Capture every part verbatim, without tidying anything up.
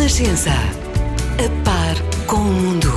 Renascença. A par com o mundo.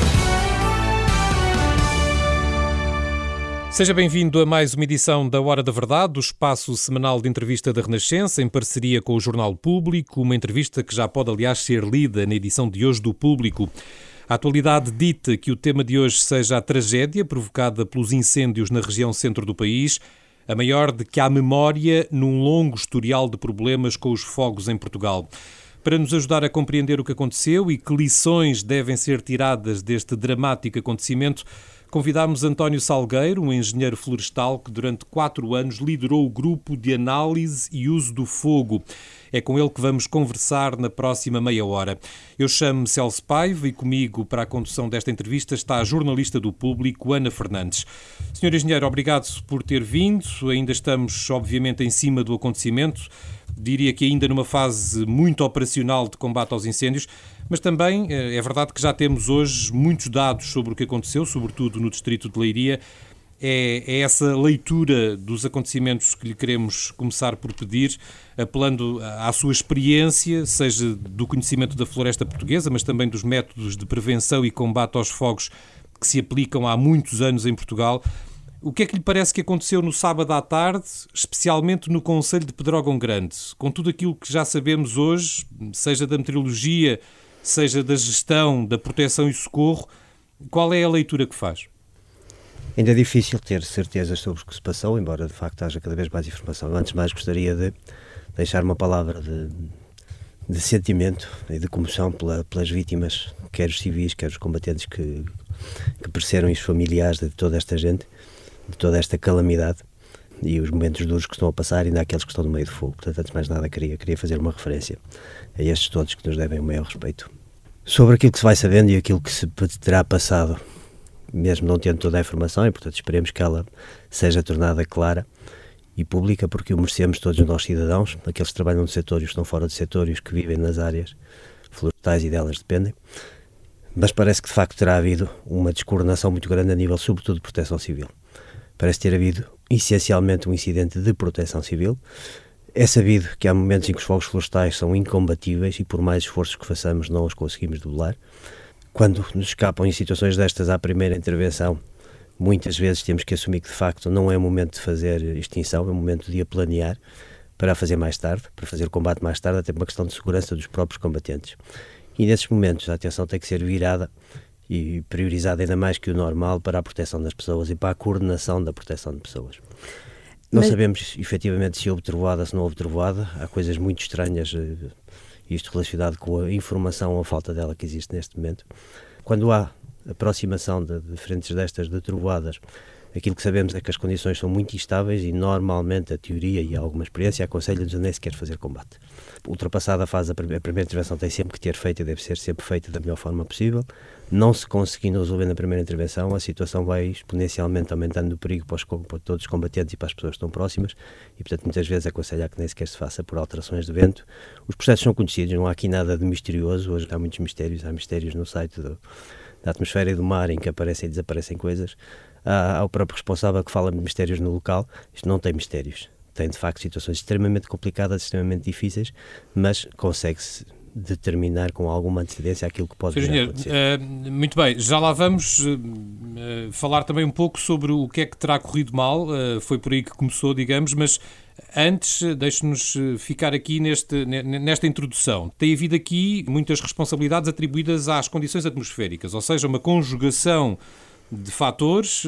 Seja bem-vindo a mais uma edição da Hora da Verdade, do espaço semanal de entrevista da Renascença, em parceria com o Jornal Público, uma entrevista que já pode, aliás, ser lida na edição de hoje do Público. A atualidade dita que o tema de hoje seja a tragédia provocada pelos incêndios na região centro do país, a maior de que há memória num longo historial de problemas com os fogos em Portugal. Para nos ajudar a compreender o que aconteceu e que lições devem ser tiradas deste dramático acontecimento, convidámos António Salgueiro, um engenheiro florestal que durante quatro anos liderou o grupo de análise e uso do fogo. É com ele que vamos conversar na próxima meia hora. Eu chamo-me Celso Paiva e comigo para a condução desta entrevista está a jornalista do Público, Ana Fernandes. senhor Engenheiro, obrigado por ter vindo. Ainda estamos, obviamente, em cima do acontecimento. Diria que ainda numa fase muito operacional de combate aos incêndios, mas também é verdade que já temos hoje muitos dados sobre o que aconteceu, sobretudo no distrito de Leiria. É, é essa leitura dos acontecimentos que lhe queremos começar por pedir, apelando à sua experiência, seja do conhecimento da floresta portuguesa, mas também dos métodos de prevenção e combate aos fogos que se aplicam há muitos anos em Portugal. O que é que lhe parece que aconteceu no sábado à tarde, especialmente no concelho de Pedrógão Grande? Com tudo aquilo que já sabemos hoje, seja da meteorologia, seja da gestão, da proteção e socorro, qual é a leitura que faz? Ainda é difícil ter certezas sobre o que se passou, embora de facto haja cada vez mais informação. Antes de mais gostaria de deixar uma palavra de, de sentimento e de comoção pela, pelas vítimas, quer os civis, quer os combatentes que, que pereceram e os familiares de toda esta gente, de toda esta calamidade e os momentos duros que estão a passar, ainda aqueles que estão no meio do fogo. Portanto, antes de mais nada, queria, queria fazer uma referência a estes todos que nos devem o maior respeito. Sobre aquilo que se vai sabendo e aquilo que se terá passado, mesmo não tendo toda a informação, e portanto esperemos que ela seja tornada clara e pública, porque o merecemos todos nós cidadãos, aqueles que trabalham no setor e os que estão fora do setor e os que vivem nas áreas florestais e delas dependem. Mas parece que de facto terá havido uma descoordenação muito grande a nível, sobretudo, de proteção civil. Parece ter havido, essencialmente, um incidente de proteção civil. É sabido que há momentos em que os fogos florestais são incombatíveis e por mais esforços que façamos não os conseguimos debelar. Quando nos escapam em situações destas à primeira intervenção, muitas vezes temos que assumir que de facto não é o momento de fazer extinção, é o momento de a planear para a fazer mais tarde, para fazer o combate mais tarde, até por uma questão de segurança dos próprios combatentes. E nesses momentos a atenção tem que ser virada e priorizada ainda mais que o normal para a proteção das pessoas e para a coordenação da proteção de pessoas. Não Mas... sabemos efetivamente se houve trovoada, se não houve trovoada. Há coisas muito estranhas, isto relacionado com a informação ou a falta dela que existe neste momento. Quando há aproximação de, de frentes destas de trovoadas, aquilo que sabemos é que as condições são muito instáveis e normalmente a teoria e alguma experiência aconselha-nos a nem sequer fazer combate. Ultrapassada a fase, a primeira intervenção tem sempre que ter feita e deve ser sempre feita da melhor forma possível. Não se conseguindo resolver na primeira intervenção, a situação vai exponencialmente aumentando o perigo para, os, para todos os combatentes e para as pessoas que estão próximas e, portanto, muitas vezes aconselhar que nem sequer se faça por alterações de vento. Os processos são conhecidos, não há aqui nada de misterioso. Hoje há muitos mistérios, há mistérios no site do, da atmosfera e do mar em que aparecem e desaparecem coisas. Há, há o próprio responsável que fala de mistérios no local. Isto não tem mistérios. Tem, de facto, situações extremamente complicadas, extremamente difíceis, mas consegue-se determinar com alguma antecedência aquilo que pode vir a acontecer. Uh, muito bem, já lá vamos uh, uh, falar também um pouco sobre o que é que terá corrido mal, uh, foi por aí que começou, digamos, mas antes uh, deixe-nos ficar aqui neste, nesta introdução. Tem havido aqui muitas responsabilidades atribuídas às condições atmosféricas, ou seja, uma conjugação de fatores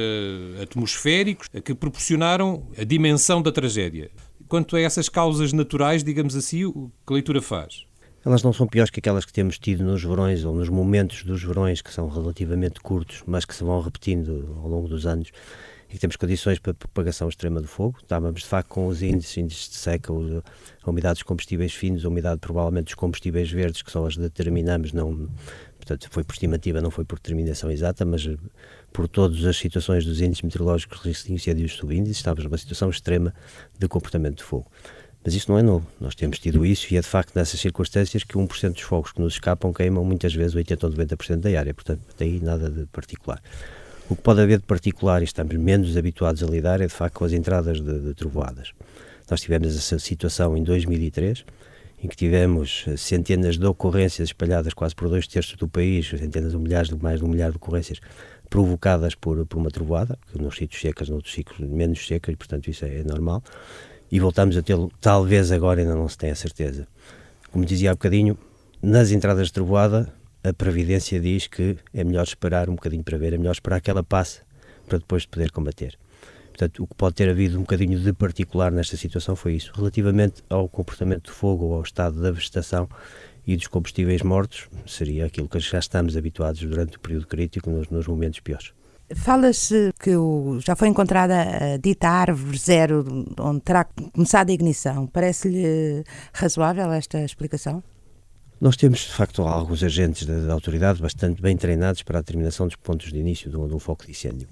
uh, atmosféricos que proporcionaram a dimensão da tragédia. Quanto a essas causas naturais, digamos assim, que leitura faz? Elas não são piores que aquelas que temos tido nos verões ou nos momentos dos verões, que são relativamente curtos, mas que se vão repetindo ao longo dos anos e que temos condições para propagação extrema do fogo. Estávamos, de facto, com os índices, índices de seca, a umidade dos combustíveis finos, a umidade provavelmente dos combustíveis verdes, que só as determinamos, não, portanto foi por estimativa, não foi por determinação exata, mas por todas as situações dos índices meteorológicos reconhecidos e os subíndices, estávamos numa situação extrema de comportamento de fogo. Mas isso não é novo, nós temos tido isso e é de facto nessas circunstâncias que um por cento dos fogos que nos escapam queimam muitas vezes oitenta por cento ou noventa por cento da área, portanto até aí nada de particular. O que pode haver de particular e estamos menos habituados a lidar é de facto com as entradas de, de trovoadas. Nós tivemos essa situação em dois mil e três, em que tivemos centenas de ocorrências espalhadas quase por dois terços do país, centenas de milhares, mais de um milhar de ocorrências provocadas por, por uma trovoada, que nos sítios secos, noutros sítios menos secos, e portanto isso é, é normal, e voltamos a tê-lo, talvez agora ainda não se tenha certeza. Como dizia há bocadinho, nas entradas de trovoada, a previdência diz que é melhor esperar um bocadinho para ver, é melhor esperar que ela passe para depois poder combater. Portanto, o que pode ter havido um bocadinho de particular nesta situação foi isso. Relativamente ao comportamento do fogo ou ao estado da vegetação e dos combustíveis mortos, seria aquilo que já estamos habituados durante o período crítico, nos, nos momentos piores. Fala-se que o, já foi encontrada a dita árvore zero, onde terá começado a ignição. Parece-lhe razoável esta explicação? Nós temos, de facto, alguns agentes da, da autoridade bastante bem treinados para a determinação dos pontos de início de um, de um foco de incêndio.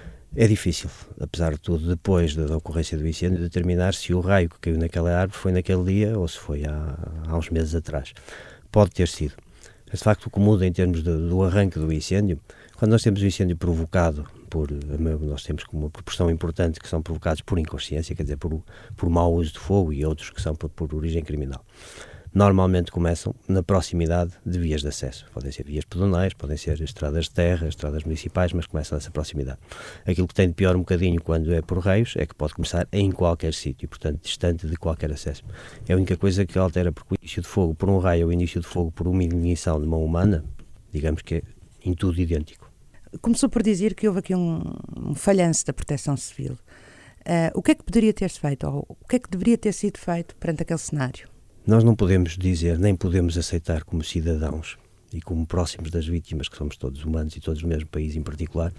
É difícil, apesar de tudo, depois da, da ocorrência do incêndio, determinar se o raio que caiu naquela árvore foi naquele dia ou se foi há, há uns meses atrás. Pode ter sido. Mas, de facto, o que muda em termos de, do arranque do incêndio, quando nós temos um incêndio provocado por, nós temos uma proporção importante que são provocados por inconsciência, quer dizer, por, por mau uso de fogo, e outros que são por, por origem criminal. Normalmente começam na proximidade de vias de acesso. Podem ser vias pedonais, podem ser estradas de terra, estradas municipais, mas começam nessa proximidade. Aquilo que tem de pior um bocadinho quando é por raios é que pode começar em qualquer sítio, portanto distante de qualquer acesso. É a única coisa que altera, porque o início de fogo por um raio ou o início de fogo por uma ignição de mão humana, digamos que é em tudo idêntico. Começou por dizer que houve aqui um, um falhanço da Proteção Civil. Uh, o que é que poderia ter-se feito, ou o que é que deveria ter sido feito perante aquele cenário? Nós não podemos dizer, nem podemos aceitar como cidadãos e como próximos das vítimas, que somos todos humanos e todos do mesmo país em particular,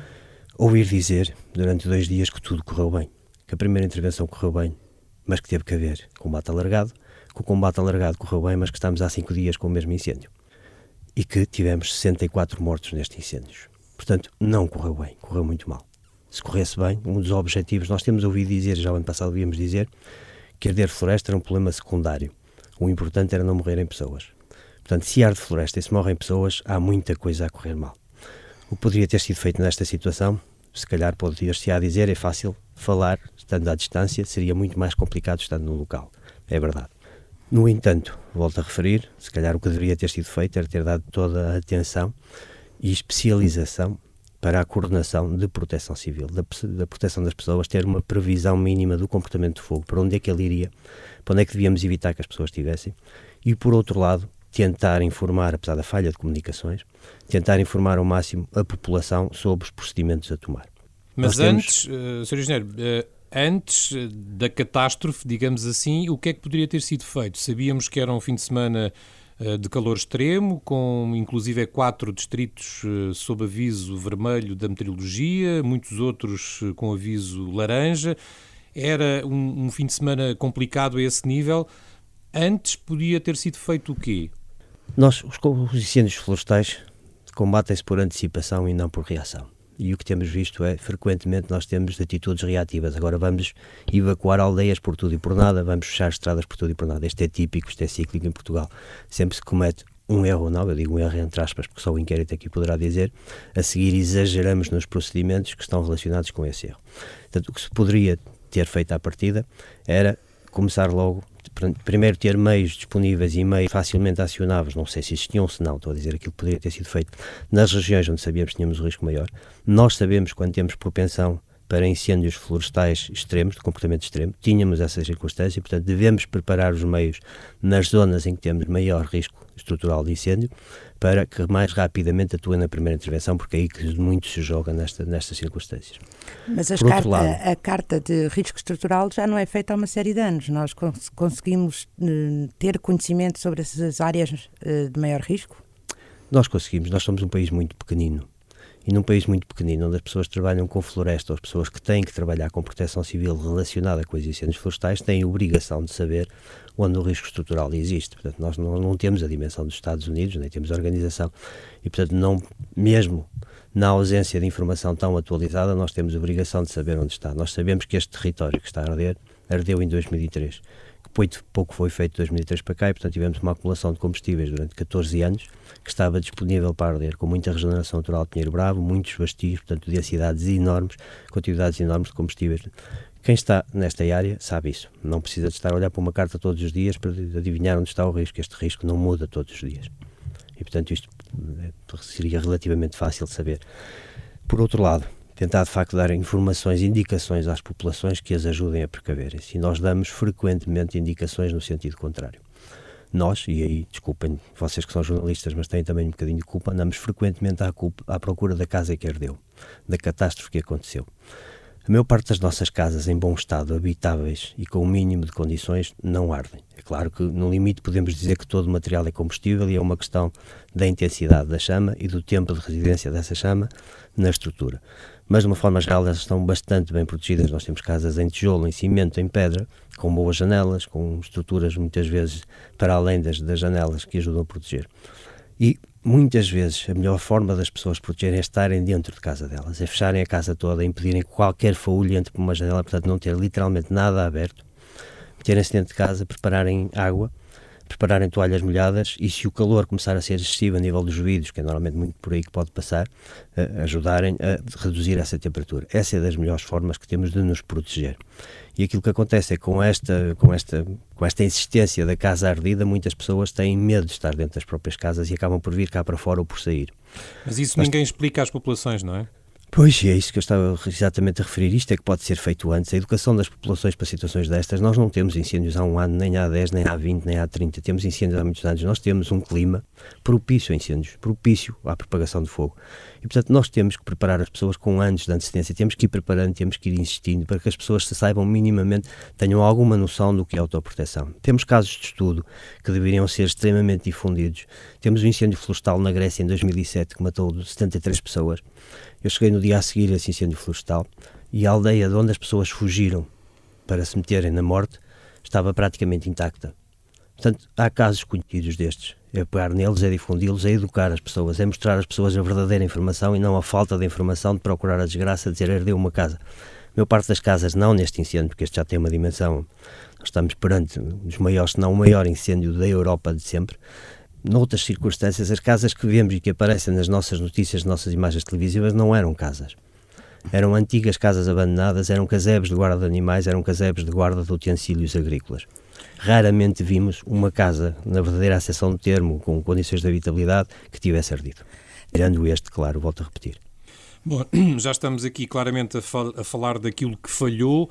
ouvir dizer durante dois dias que tudo correu bem, que a primeira intervenção correu bem, mas que teve que haver combate alargado, que o combate alargado correu bem, mas que estamos há cinco dias com o mesmo incêndio e que tivemos sessenta e quatro mortos nestes incêndios. Portanto, não correu bem, correu muito mal. Se corresse bem, um dos objetivos, nós temos ouvido dizer, já o ano passado ouvimos dizer, que arder floresta era um problema secundário. O importante era não morrerem pessoas. Portanto, se arde floresta e se morrem pessoas, há muita coisa a correr mal. O que poderia ter sido feito nesta situação, se calhar poderia-se a dizer, é fácil falar estando à distância, seria muito mais complicado estando no local. É verdade. No entanto, volto a referir, se calhar o que deveria ter sido feito era ter dado toda a atenção e especialização para a coordenação de proteção civil, da, da proteção das pessoas, ter uma previsão mínima do comportamento do fogo, para onde é que ele iria, para onde é que devíamos evitar que as pessoas estivessem, e por outro lado, tentar informar, apesar da falha de comunicações, tentar informar ao máximo a população sobre os procedimentos a tomar. Mas Nós antes, temos... uh, senhor Engenheiro, uh, antes da catástrofe, digamos assim, o que é que poderia ter sido feito? Sabíamos que era um fim de semana de calor extremo, com inclusive quatro distritos sob aviso vermelho da meteorologia, muitos outros com aviso laranja. Era um, um fim de semana complicado a esse nível. Antes podia ter sido feito o quê? Nós, os, os incêndios florestais combatem-se por antecipação e não por reação. E o que temos visto é, frequentemente, nós temos atitudes reativas. Agora vamos evacuar aldeias por tudo e por nada, vamos fechar estradas por tudo e por nada. Isto é típico, isto é cíclico em Portugal. Sempre se comete um erro ou não, eu digo um erro entre aspas, porque só o inquérito aqui poderá dizer, a seguir exageramos nos procedimentos que estão relacionados com esse erro. Portanto, o que se poderia ter feito à partida era começar logo, primeiro ter meios disponíveis e meios facilmente acionáveis, não sei se existiam ou se não, estou a dizer aquilo que poderia ter sido feito nas regiões onde sabíamos que tínhamos o risco maior. Nós sabemos quando temos propensão para incêndios florestais extremos, de comportamento extremo, tínhamos essa circunstância e, portanto, devemos preparar os meios nas zonas em que temos maior risco estrutural de incêndio para que mais rapidamente atuem na primeira intervenção, porque é aí que muito se joga nesta, nestas circunstâncias. Mas as carta, lado, a carta de risco estrutural já não é feita há uma série de anos. Nós cons- conseguimos uh, ter conhecimento sobre essas áreas uh, de maior risco? Nós conseguimos. Nós somos um país muito pequenino. E num país muito pequenino, onde as pessoas trabalham com floresta, ou as pessoas que têm que trabalhar com proteção civil relacionada com os incêndios florestais, têm a obrigação de saber onde o risco estrutural existe. Portanto, nós não, não temos a dimensão dos Estados Unidos, nem temos a organização. E, portanto, não, mesmo na ausência de informação tão atualizada, nós temos a obrigação de saber onde está. Nós sabemos que este território que está a arder, ardeu em dois mil e três. Pouco foi feito de dois mil e três para cá e, portanto, tivemos uma acumulação de combustíveis durante catorze anos que estava disponível para arder, com muita regeneração natural de Pinheiro Bravo, muitos vastios, portanto, densidades enormes, quantidades enormes de combustíveis Quem está nesta área sabe isso. Não precisa de estar a olhar para uma carta todos os dias para adivinhar onde está o risco. Este risco não muda todos os dias. E, portanto, isto seria relativamente fácil de saber. Por outro lado, tentar, de facto, dar informações, indicações às populações que as ajudem a precaverem-se. E nós damos frequentemente indicações no sentido contrário. Nós, e aí, desculpem, vocês que são jornalistas, mas têm também um bocadinho de culpa, andamos frequentemente à, culpa, à procura da casa que ardeu, da catástrofe que aconteceu. A maior parte das nossas casas em bom estado, habitáveis e com o mínimo de condições, não ardem. É claro que, no limite, podemos dizer que todo o material é combustível e é uma questão da intensidade da chama e do tempo de residência dessa chama na estrutura. Mas, de uma forma geral, elas estão bastante bem protegidas. Nós temos casas em tijolo, em cimento, em pedra, com boas janelas, com estruturas, muitas vezes, para além das, das janelas, que ajudam a proteger. E, muitas vezes, a melhor forma das pessoas protegerem é estarem dentro de casa delas, é fecharem a casa toda, é impedirem que qualquer faúlho entre por uma janela, portanto, não ter literalmente nada aberto, meterem-se dentro de casa, prepararem água, prepararem toalhas molhadas e, se o calor começar a ser excessivo a nível dos vidros, que é normalmente muito por aí que pode passar, uh, ajudarem a reduzir essa temperatura. Essa é das melhores formas que temos de nos proteger. E aquilo que acontece é que com esta, com esta, com esta insistência da casa ardida, muitas pessoas têm medo de estar dentro das próprias casas e acabam por vir cá para fora ou por sair. Mas isso Mas, ninguém explica às populações, não é? Pois, é isso que eu estava exatamente a referir. Isto é que pode ser feito antes. A educação das populações para situações destas, nós não temos incêndios há um ano, nem há dez, nem há vinte, nem há trinta. Temos incêndios há muitos anos. Nós temos um clima propício a incêndios, propício à propagação de fogo. E, portanto, nós temos que preparar as pessoas com anos de antecedência. Temos que ir preparando, temos que ir insistindo para que as pessoas se saibam minimamente, tenham alguma noção do que é autoproteção. Temos casos de estudo que deveriam ser extremamente difundidos. Temos o incêndio florestal na Grécia em dois mil e sete que matou setenta e três pessoas. Eu cheguei no dia a seguir a esse incêndio florestal e a aldeia de onde as pessoas fugiram para se meterem na morte estava praticamente intacta. Portanto, há casos conhecidos destes. É pegar neles, é difundi-los, é educar as pessoas, é mostrar às pessoas a verdadeira informação e não a falta de informação de procurar a desgraça de dizer ardeu uma casa. A maior parte das casas, não neste incêndio, porque este já tem uma dimensão, nós estamos perante um dos maiores, se não o maior incêndio da Europa de sempre. Noutras circunstâncias, as casas que vemos e que aparecem nas nossas notícias, nas nossas imagens televisivas, não eram casas. Eram antigas casas abandonadas, eram casebres de guarda de animais, eram casebres de guarda de utensílios agrícolas. Raramente vimos uma casa, na verdadeira acessão do termo, com condições de habitabilidade, que tivesse ardido. Tirando este, claro, volto a repetir. Bom, já estamos aqui claramente a, fal- a falar daquilo que falhou.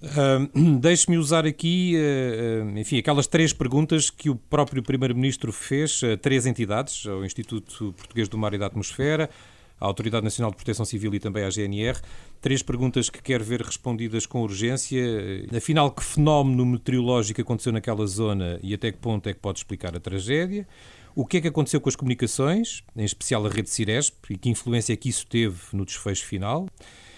Uh, Deixe-me usar aqui, uh, enfim, aquelas três perguntas que o próprio Primeiro-Ministro fez a três entidades, ao Instituto Português do Mar e da Atmosfera, à Autoridade Nacional de Proteção Civil e também à G N R. Três perguntas que quero ver respondidas com urgência. Afinal, que fenómeno meteorológico aconteceu naquela zona e até que ponto é que pode explicar a tragédia? O que é que aconteceu com as comunicações, em especial a rede Ciresp, e que influência é que isso teve no desfecho final?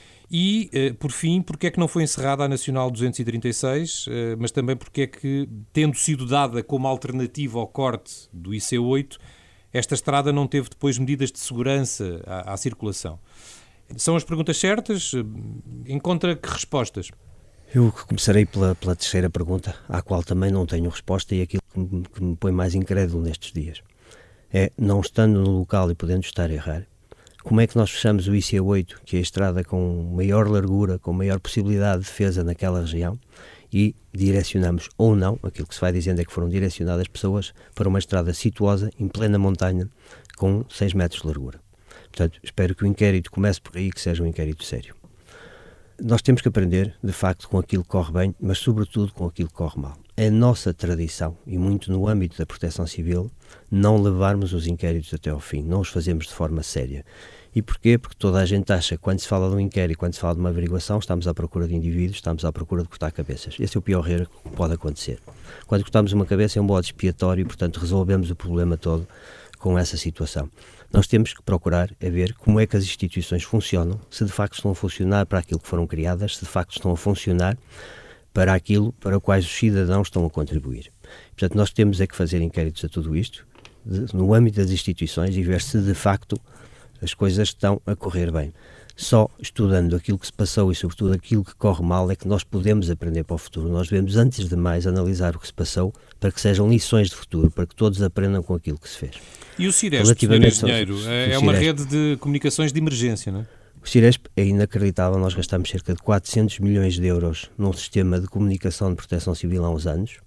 E, por fim, porque é que não foi encerrada a Nacional duzentos e trinta e seis, mas também porque é que, tendo sido dada como alternativa ao corte do I C oito, esta estrada não teve depois medidas de segurança à, à circulação? São as perguntas certas? Encontra que respostas? Eu começarei pela, pela terceira pergunta, à qual também não tenho resposta, e aquilo que me, que me põe mais incrédulo nestes dias é, não estando no local e podendo estar a errar, como é que nós fechamos o I C oito, que é a estrada com maior largura, com maior possibilidade de defesa naquela região, e direcionamos ou não, aquilo que se vai dizendo é que foram direcionadas pessoas para uma estrada situosa, em plena montanha, com seis metros de largura. Portanto, espero que o inquérito comece por aí, que seja um inquérito sério. Nós temos que aprender, de facto, com aquilo que corre bem, mas sobretudo com aquilo que corre mal. É nossa tradição, e muito no âmbito da proteção civil, não levarmos os inquéritos até ao fim, não os fazemos de forma séria. E porquê? Porque toda a gente acha que quando se fala de um inquérito, quando se fala de uma averiguação, estamos à procura de indivíduos, estamos à procura de cortar cabeças. Esse é o pior erro que pode acontecer. Quando cortamos uma cabeça é um bode expiatório e, portanto, resolvemos o problema todo com essa situação. Nós temos que procurar a ver como é que as instituições funcionam, se de facto estão a funcionar para aquilo que foram criadas, se de facto estão a funcionar para aquilo para o quais os cidadãos estão a contribuir. Portanto, nós temos é que fazer inquéritos a tudo isto, de, no âmbito das instituições, e ver se de facto as coisas estão a correr bem. Só estudando aquilo que se passou e sobretudo aquilo que corre mal é que nós podemos aprender para o futuro. Nós devemos, antes de mais, analisar o que se passou para que sejam lições de futuro, para que todos aprendam com aquilo que se fez. E o Ciresp, senhor Engenheiro, é uma rede de comunicações de emergência, não é? O O Ciresp é inacreditável, nós gastamos cerca de quatrocentos milhões de euros num sistema de comunicação de proteção civil há uns anos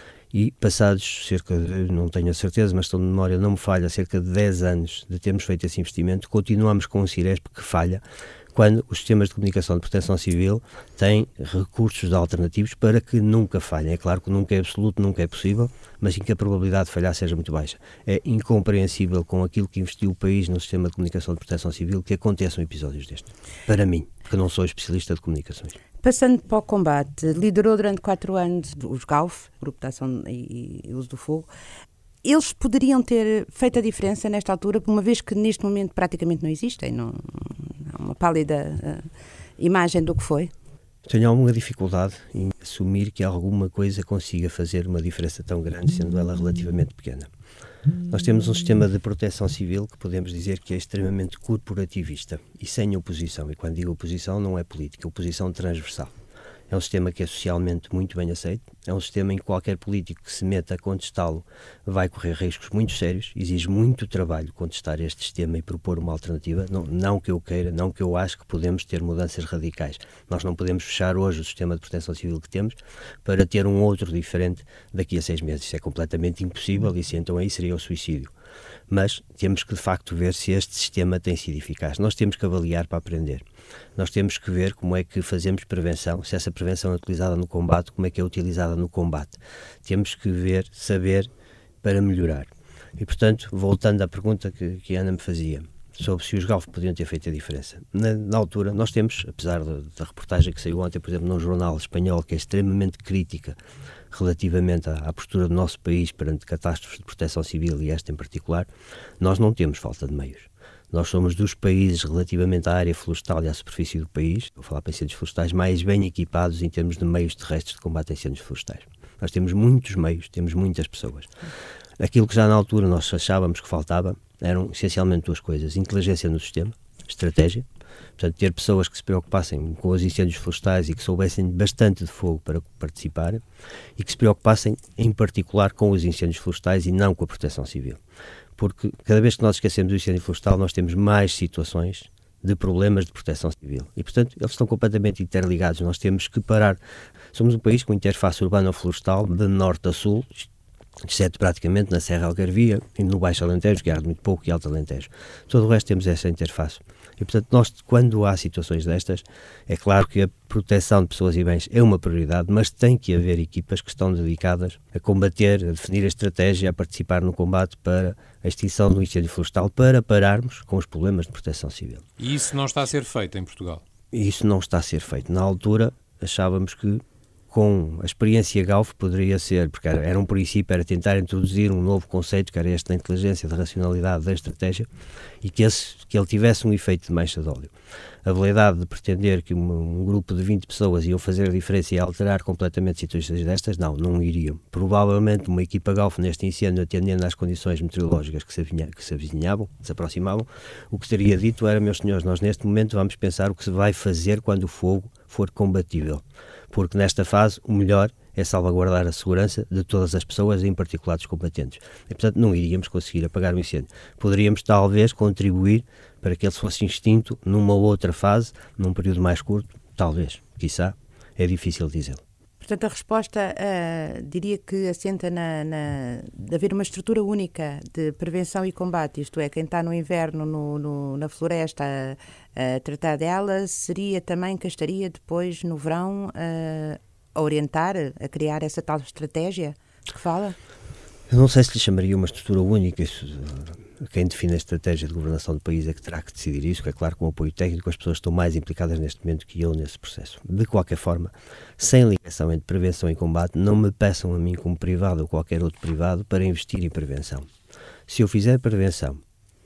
e passados cerca de, não tenho a certeza, mas estou de memória, não me falha, cerca de dez anos de termos feito esse investimento, continuamos com um Ciresp que falha quando os sistemas de comunicação de proteção civil têm recursos alternativos para que nunca falhem. É claro que nunca é absoluto, nunca é possível, mas em que a probabilidade de falhar seja muito baixa. É incompreensível com aquilo que investiu o país no sistema de comunicação de proteção civil que aconteçam episódios destes. Para mim, porque não sou especialista de comunicações. Passando para o combate, liderou durante quatro anos os GAUF, Grupo de Ação e, e Uso do Fogo. Eles poderiam ter feito a diferença nesta altura, uma vez que neste momento praticamente não existem, não, há uma pálida uh, imagem do que foi? Tenho alguma dificuldade em assumir que alguma coisa consiga fazer uma diferença tão grande, sendo ela relativamente pequena. Nós temos um sistema de proteção civil que podemos dizer que é extremamente corporativista e sem oposição. E quando digo oposição não é política, é oposição transversal. É um sistema que é socialmente muito bem aceito, é um sistema em que qualquer político que se meta a contestá-lo vai correr riscos muito sérios, exige muito trabalho contestar este sistema e propor uma alternativa, não, não que eu queira, não que eu acho que podemos ter mudanças radicais. Nós não podemos fechar hoje o sistema de proteção civil que temos para ter um outro diferente daqui a seis meses. Isso é completamente impossível e se então aí seria o suicídio. Mas temos que de facto ver se este sistema tem sido eficaz. Nós temos que avaliar para aprender. Nós temos que ver como é que fazemos prevenção, se essa prevenção é utilizada no combate, como é que é utilizada no combate. Temos que ver, saber para melhorar. E portanto, voltando à pergunta que, que a Ana me fazia, sobre se os GAUF podiam ter feito a diferença. Na, na altura, nós temos, apesar da, da reportagem que saiu ontem, por exemplo, num jornal espanhol, que é extremamente crítica relativamente à, à postura do nosso país perante catástrofes de proteção civil e esta em particular, nós não temos falta de meios. Nós somos dos países, relativamente à área florestal e à superfície do país, vou falar para incêndios florestais, mais bem equipados em termos de meios terrestres de combate a incêndios florestais. Nós temos muitos meios, temos muitas pessoas. Aquilo que já na altura nós achávamos que faltava eram essencialmente duas coisas: inteligência no sistema, estratégia, portanto ter pessoas que se preocupassem com os incêndios florestais e que soubessem bastante de fogo para participar e que se preocupassem em particular com os incêndios florestais e não com a proteção civil. Porque cada vez que nós esquecemos do incêndio florestal nós temos mais situações de problemas de proteção civil e portanto eles estão completamente interligados. Nós temos que parar. Somos um país com interface urbano-florestal de norte a sul, exceto praticamente na Serra Algarvia e no Baixo Alentejo, que há muito pouco, e Alto Alentejo. Todo o resto temos essa interface. E, portanto, nós, quando há situações destas, é claro que a proteção de pessoas e bens é uma prioridade, mas tem que haver equipas que estão dedicadas a combater, a definir a estratégia, a participar no combate para a extinção do incêndio florestal, para pararmos com os problemas de proteção civil. E isso não está a ser feito em Portugal? E isso não está a ser feito. Na altura, achávamos que com a experiência GAUF poderia ser, porque era, era um princípio, era tentar introduzir um novo conceito, que era este da inteligência, da racionalidade, da estratégia, e que, esse, que ele tivesse um efeito de mancha de óleo. A habilidade de pretender que um, um grupo de vinte pessoas iam fazer a diferença e alterar completamente situações destas, não, não iriam. Provavelmente uma equipa GAUF neste incêndio, atendendo às condições meteorológicas que se, avinha, que se avizinhavam, se aproximavam, o que teria dito era: meus senhores, nós neste momento vamos pensar o que se vai fazer quando o fogo for combatível, porque nesta fase o melhor é salvaguardar a segurança de todas as pessoas, em particular dos combatentes. E, portanto, não iríamos conseguir apagar o incêndio. Poderíamos, talvez, contribuir para que ele fosse extinto numa outra fase, num período mais curto, talvez, quiçá, é difícil dizê-lo. Portanto, a resposta, uh, diria que assenta na, na, de haver uma estrutura única de prevenção e combate, isto é, quem está no inverno no, no, na floresta a, a tratar dela, seria também quem estaria depois no verão uh, a orientar, a criar essa tal estratégia de que fala? Eu não sei se lhe chamaria uma estrutura única. Isso, quem define a estratégia de governação do país é que terá que decidir isso, que é claro, com o apoio técnico, as pessoas estão mais implicadas neste momento que eu nesse processo. De qualquer forma, sem ligação entre prevenção e combate, não me peçam a mim como privado ou qualquer outro privado para investir em prevenção. Se eu fizer prevenção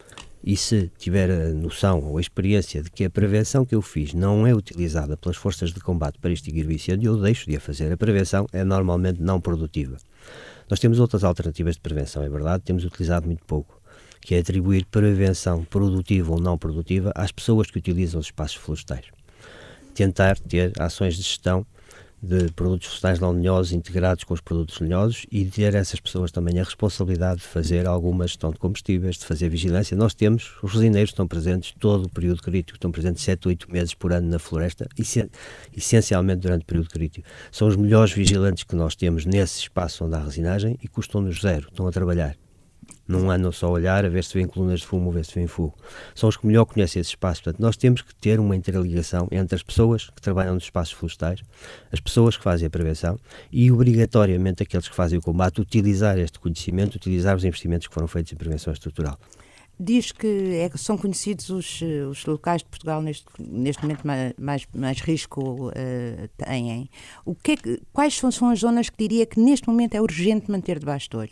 e se tiver a noção ou a experiência de que a prevenção que eu fiz não é utilizada pelas forças de combate para extinguir o incêndio, eu deixo de a fazer. A prevenção é normalmente não produtiva. Nós temos outras alternativas de prevenção, é verdade, temos utilizado muito pouco, que é atribuir prevenção produtiva ou não produtiva às pessoas que utilizam os espaços florestais. Tentar ter ações de gestão de produtos florestais não lenhosos integrados com os produtos lenhosos e ter essas pessoas também a responsabilidade de fazer alguma gestão de combustíveis, de fazer vigilância. Nós temos, os resineiros estão presentes todo o período crítico, estão presentes sete, oito meses por ano na floresta, essencialmente durante o período crítico. São os melhores vigilantes que nós temos nesse espaço onde há resinagem e custam-nos zero, estão a trabalhar. Não andam só a olhar a ver se vem colunas de fumo ou ver se vem fogo. São os que melhor conhecem esse espaço. Portanto, nós temos que ter uma interligação entre as pessoas que trabalham nos espaços florestais, as pessoas que fazem a prevenção e, obrigatoriamente, aqueles que fazem o combate, utilizar este conhecimento, utilizar os investimentos que foram feitos em prevenção estrutural. Diz que é, são conhecidos os, os locais de Portugal neste, neste momento mais, mais, mais risco uh, têm. O que é que, quais são, são as zonas que diria que neste momento é urgente manter debaixo do olho?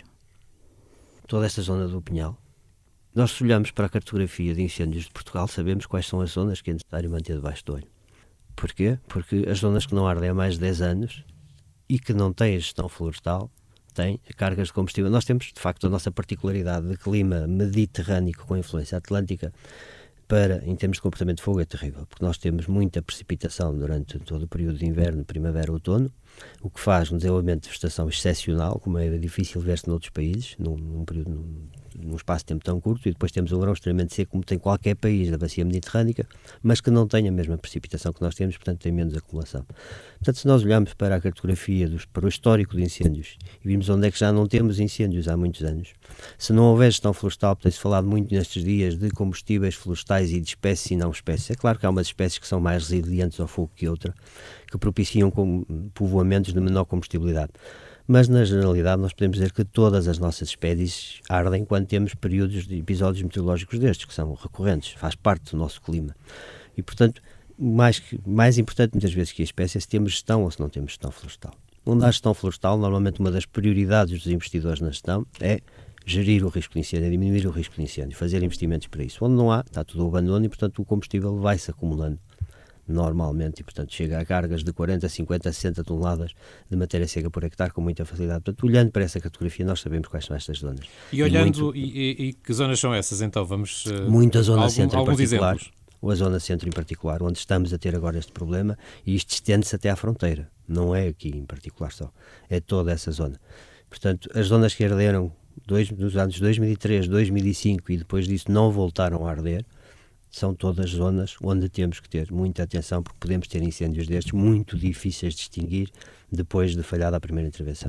Toda esta zona do Pinhal. Nós, se olhamos para a cartografia de incêndios de Portugal, sabemos quais são as zonas que é necessário manter debaixo do olho. Porquê? Porque as zonas que não ardem há mais de dez anos e que não têm gestão florestal têm cargas de combustível. Nós temos, de facto, a nossa particularidade de clima mediterrâneo com influência atlântica para, em termos de comportamento de fogo, é terrível, porque nós temos muita precipitação durante todo o período de inverno, primavera, outono, o que faz um desenvolvimento de vegetação excepcional, como é difícil ver-se noutros países, num, num, período, num, num espaço de tempo tão curto, e depois temos um verão extremamente seco, como tem qualquer país da bacia mediterrânica, mas que não tem a mesma precipitação que nós temos, portanto tem menos acumulação. Portanto, se nós olharmos para a cartografia, dos, para o histórico de incêndios, e vimos onde é que já não temos incêndios há muitos anos, se não houver gestão florestal, tem-se falado muito nestes dias de combustíveis florestais e de espécies e não espécies. É claro que há umas espécies que são mais resilientes ao fogo que outra, que propiciam com povoamentos de menor combustibilidade. Mas, na generalidade, nós podemos dizer que todas as nossas espécies ardem quando temos períodos de episódios meteorológicos destes, que são recorrentes, faz parte do nosso clima. E, portanto, mais, mais importante muitas vezes que a espécie é se temos gestão ou se não temos gestão florestal. Onde há gestão florestal, normalmente uma das prioridades dos investidores na gestão é gerir o risco de incêndio, diminuir o risco de incêndio, fazer investimentos para isso. Onde não há, está tudo ao abandono e, portanto, o combustível vai-se acumulando normalmente e, portanto, chega a cargas de quarenta, cinquenta, sessenta toneladas de matéria seca por hectare com muita facilidade. Portanto, olhando para essa cartografia, nós sabemos quais são estas zonas. E olhando, e, muito, e, e que zonas são essas, então? Vamos... Uh, muito a zona algum, centro em particular, exemplos. Ou a zona centro em particular, onde estamos a ter agora este problema, e isto estende-se até à fronteira. Não é aqui em particular só, é toda essa zona. Portanto, as zonas que arderam dois, nos anos dois mil e três, dois mil e cinco e depois disso não voltaram a arder, são todas zonas onde temos que ter muita atenção, porque podemos ter incêndios destes muito difíceis de extinguir depois de falhada a primeira intervenção.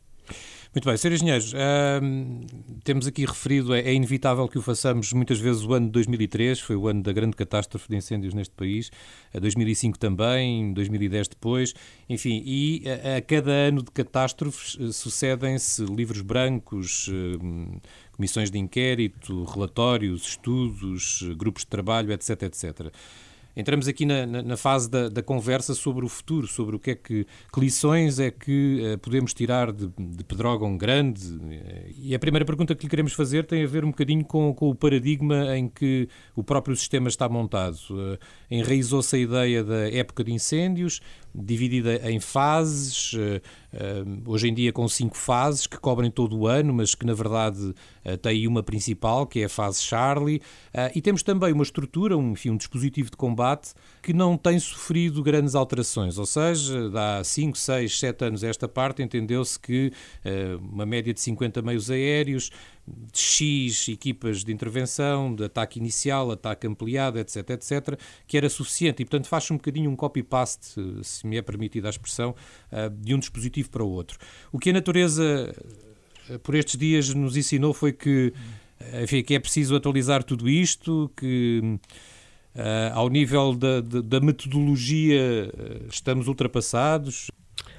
Muito bem, senhor Engenheiro, hum, temos aqui referido, é, é inevitável que o façamos muitas vezes. O ano de dois mil e três foi o ano da grande catástrofe de incêndios neste país, dois mil e cinco também, dois mil e dez depois, enfim, e a, a cada ano de catástrofes sucedem-se livros brancos, hum, comissões de inquérito, relatórios, estudos, grupos de trabalho, etc, etcétera. Entramos aqui na, na, na fase da, da conversa sobre o futuro, sobre o que é que, que lições é que uh, podemos tirar de, de Pedrógão Grande. E a primeira pergunta que lhe queremos fazer tem a ver um bocadinho com, com o paradigma em que o próprio sistema está montado. Uh, enraizou-se a ideia da época de incêndios, dividida em fases, uh, uh, hoje em dia com cinco fases que cobrem todo o ano, mas que na verdade uh, tem uma principal, que é a fase Charlie, uh, e temos também uma estrutura, um, enfim, um dispositivo de combate que não tem sofrido grandes alterações, ou seja, há cinco, seis, sete anos a esta parte entendeu-se que uh, uma média de cinquenta meios aéreos, de X equipas de intervenção, de ataque inicial, ataque ampliado, etc, etcétera, que era suficiente e, portanto, faz um bocadinho um copy-paste, se me é permitida a expressão, de um dispositivo para o outro. O que a natureza, por estes dias, nos ensinou foi que, enfim, que é preciso atualizar tudo isto, que Uh, ao nível da, da, da metodologia uh, estamos ultrapassados?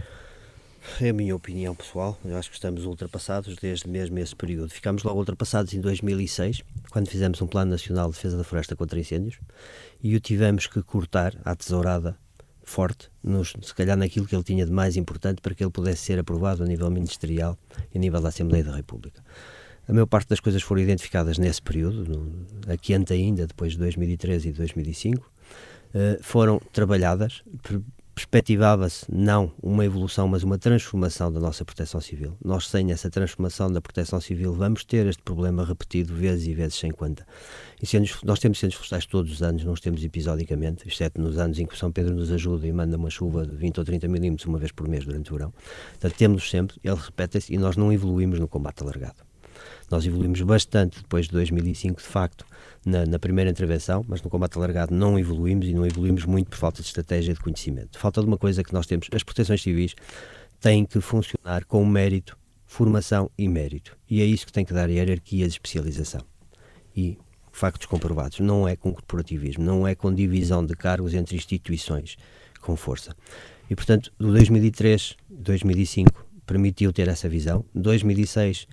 É a minha opinião pessoal, eu acho que estamos ultrapassados desde mesmo esse período. Ficámos logo ultrapassados em dois mil e seis, quando fizemos um Plano Nacional de Defesa da Floresta contra Incêndios, e o tivemos que cortar à tesourada forte, nos, se calhar naquilo que ele tinha de mais importante para que ele pudesse ser aprovado a nível ministerial e a nível da Assembleia da República. A maior parte das coisas foram identificadas nesse período, no, a quente ainda, depois de dois mil e três e dois mil e cinco, uh, foram trabalhadas, perspectivava-se não uma evolução, mas uma transformação da nossa proteção civil. Nós, sem essa transformação da proteção civil, vamos ter este problema repetido vezes e vezes sem conta. Incêndios, nós temos incêndios florestais todos os anos, não os temos episodicamente, exceto nos anos em que o São Pedro nos ajuda e manda uma chuva de vinte ou trinta milímetros uma vez por mês durante o verão. Portanto, temos sempre, ele repete-se, e nós não evoluímos no combate alargado. Nós evoluímos bastante depois de dois mil e cinco, de facto, na, na primeira intervenção, mas no combate alargado não evoluímos, e não evoluímos muito por falta de estratégia e de conhecimento. Falta de uma coisa que nós temos: as proteções civis têm que funcionar com mérito, formação e mérito. E é isso que tem que dar hierarquia de especialização. E factos comprovados, não é com corporativismo, não é com divisão de cargos entre instituições com força. E, portanto, do dois mil e três, dois mil e cinco, permitiu ter essa visão. dois mil e seis,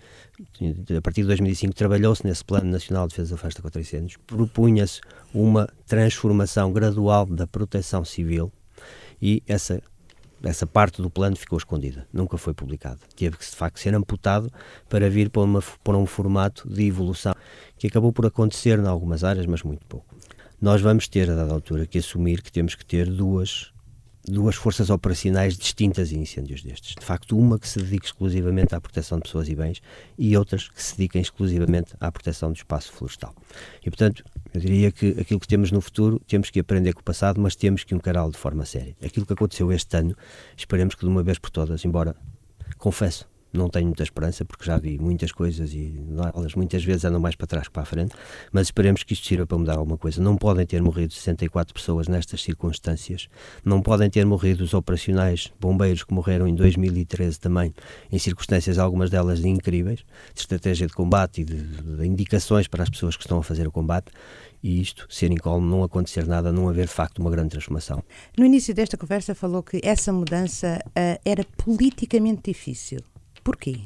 a partir de dois mil e cinco, trabalhou-se nesse Plano Nacional de Defesa da Floresta contra Incêndios, propunha-se uma transformação gradual da proteção civil, e essa, essa parte do plano ficou escondida, nunca foi publicada. Teve que, de facto, ser amputado para vir para, uma, para um formato de evolução, que acabou por acontecer em algumas áreas, mas muito pouco. Nós vamos ter, a dada altura, que assumir que temos que ter duas duas forças operacionais distintas em incêndios destes. De facto, uma que se dedique exclusivamente à proteção de pessoas e bens, e outras que se dediquem exclusivamente à proteção do espaço florestal. E, portanto, eu diria que aquilo que temos no futuro, temos que aprender com o passado, mas temos que encará-lo de forma séria. Aquilo que aconteceu este ano, esperemos que de uma vez por todas, embora, confesso, não tenho muita esperança, porque já vi muitas coisas e elas muitas vezes andam mais para trás que para a frente, mas esperemos que isto sirva para mudar alguma coisa. Não podem ter morrido sessenta e quatro pessoas nestas circunstâncias, não podem ter morrido os operacionais bombeiros que morreram em dois mil e treze também, em circunstâncias, algumas delas incríveis, de estratégia de combate e de, de indicações para as pessoas que estão a fazer o combate, e isto ser incólume, não acontecer nada, não haver de facto uma grande transformação. No início desta conversa falou que essa mudança uh, era politicamente difícil. Porquê?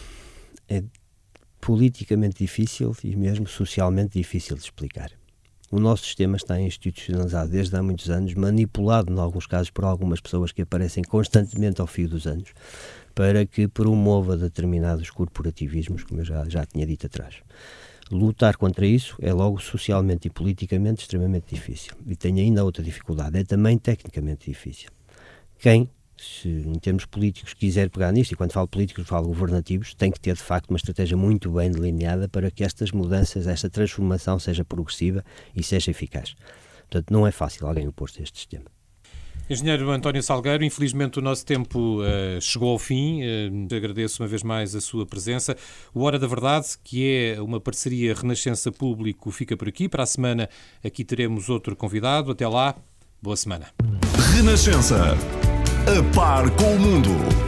É politicamente difícil e mesmo socialmente difícil de explicar. O nosso sistema está institucionalizado desde há muitos anos, manipulado em alguns casos por algumas pessoas que aparecem constantemente ao fio dos anos, para que promova determinados corporativismos, como eu já, já tinha dito atrás. Lutar contra isso é logo socialmente e politicamente extremamente difícil. E tem ainda outra dificuldade, é também tecnicamente difícil. Quem, se em termos políticos, quiser pegar nisto, e quando falo políticos falo governativos, tem que ter de facto uma estratégia muito bem delineada para que estas mudanças, esta transformação seja progressiva e seja eficaz. Portanto, não é fácil alguém opor-se a este sistema. Engenheiro António Salgueiro, infelizmente o nosso tempo uh, chegou ao fim. Uh, agradeço uma vez mais a sua presença. O Hora da Verdade, que é uma parceria Renascença Público, fica por aqui. Para a semana aqui teremos outro convidado. Até lá, boa semana. Renascença. A par com o mundo.